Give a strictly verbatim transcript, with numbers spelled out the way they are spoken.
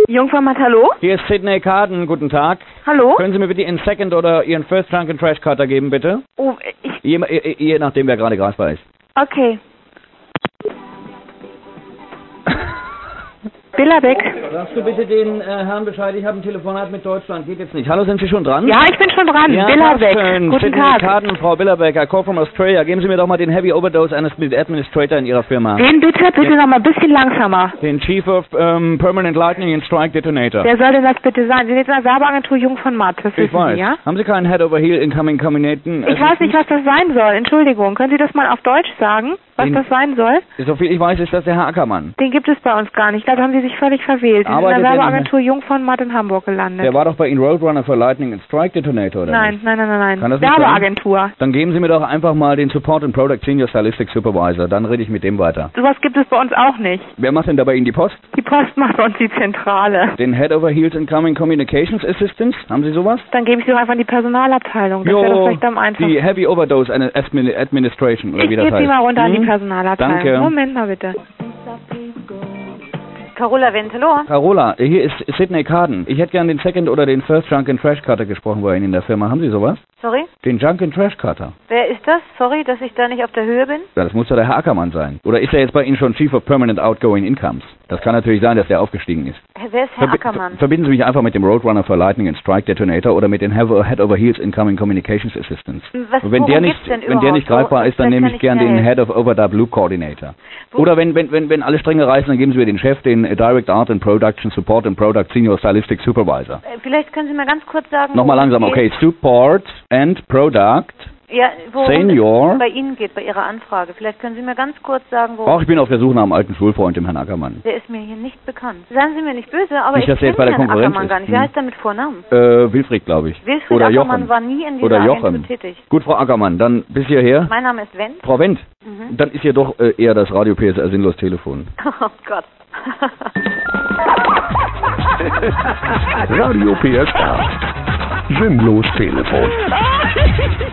Jungfrau Matt, hallo? Hier ist Sidney Carden, guten Tag. Hallo? Können Sie mir bitte Ihren Second oder Ihren First Drunken Trash Cutter geben, bitte? Oh, ich... Je, je, je nachdem, wer gerade greifbar ist. Okay. Billerbeck. Sagst du bitte den äh, Herrn Bescheid, ich habe ein Telefonat mit Deutschland, geht jetzt nicht. Hallo, sind Sie schon dran? Ja, ich bin schon dran. Ja, Billerbeck. schön. Guten Sidney Tag. Carden, Frau Billerbeck, I call from Australia. Geben Sie mir doch mal den Heavy Overdose Administrator in Ihrer Firma. Den bitte, bitte noch mal ein bisschen langsamer. Den Chief of um, Permanent Lightning and Strike Detonator. Wer soll denn das bitte sein? Sie sind jetzt in der Werbeagentur Jung von Matt, das Ich wissen weiß. Sie, ja? Haben Sie keinen Head over Heel Incoming Combinaten? Ich weiß nicht, was das sein soll. Entschuldigung. Können Sie das mal auf Deutsch sagen, was Den- das sein soll? So viel ich weiß, ist das der Herr Ackermann. Den gibt es bei uns gar nicht. Ich glaube, da haben Sie sich völlig verwählt. Sie sind in Arbeitet der der Werbeagentur Jung von Matt in Hamburg gelandet. Der war doch bei Ihnen Roadrunner für Lightning and Strike Detonator, oder Nein, nicht? nein, nein, nein, nein. Kann das nicht sein? Werbeagentur. Dann geben Sie mir doch einfach mal den Support and Product Senior Stylistic Supervisor. Dann rede ich mit dem weiter. Sowas gibt es bei uns auch nicht. Wer macht denn da bei Ihnen die Post? Die Post macht bei uns die Zentrale. Den Head over Heels Incoming Communications Assistance? Haben Sie sowas? Dann gebe ich Sie doch einfach in die Personalabteilung. Das wäre doch vielleicht am einfachsten. die Heavy Overdose Ad- Admin- Administration, oder Ich wie das gebe heißt. Sie mal runter an die Hm? Personalabteilung. Danke. Moment mal bitte. Carola Wendt, hallo. Carola, hier ist Sidney Carden. Ich hätte gern den Second oder den First Drunken Trash Cutter gesprochen bei Ihnen in der Firma. Haben Sie sowas? Sorry? Den Drunken Trash Cutter. Wer ist das? Sorry, dass ich da nicht auf der Höhe bin. Ja, das muss doch der Herr Ackermann sein. Oder ist er jetzt bei Ihnen schon Chief of Permanent Outgoing Incomes? Das kann natürlich sein, dass der aufgestiegen ist. Wer ist Herr Verbi- Ackermann? ver- Verbinden Sie mich einfach mit dem Roadrunner for Lightning and Strike Detonator oder mit den Head- Head over Heels Incoming Communications Assistance. Was, Und wenn der worum nicht, geht's denn wenn der überhaupt? nicht greifbar ist, dann Vielleicht nehme kann ich gern Ihnen den helfen. Head of Overdub Loop Coordinator. Wo- Oder wenn, wenn, wenn, wenn alle Stränge reißen, dann geben Sie mir den Chef, den äh, Direct Art and Production Support and Product Senior Stylistic Supervisor. Äh, Vielleicht können Sie mir ganz kurz sagen, Nochmal worum langsam, es okay. geht. Support and Product Ja, worum Senior. es bei Ihnen geht, bei Ihrer Anfrage. Vielleicht können Sie mir ganz kurz sagen, worum Auch ich bin auf der Suche nach einem alten Schulfreund, dem Herrn Ackermann. der ist mir hier nicht bekannt. Seien Sie mir nicht böse, aber Nicht, dass ich der jetzt kenne bei der Herrn Konkurrenz Ackermann ist. gar nicht. Wer Hm. heißt der mit Vornamen? Äh, Wilfried, glaube ich. Wilfried Oder Ackermann Jochen. war nie in dieser Oder Agentur Jochen. tätig. Gut, Frau Ackermann, dann bis hierher. Mein Name ist Wendt. Frau Wendt, Mhm. dann ist hier doch äh, eher das Radio P S R sinnlos Telefon. Oh Gott. Radio P S R. Sinnlos Telefon.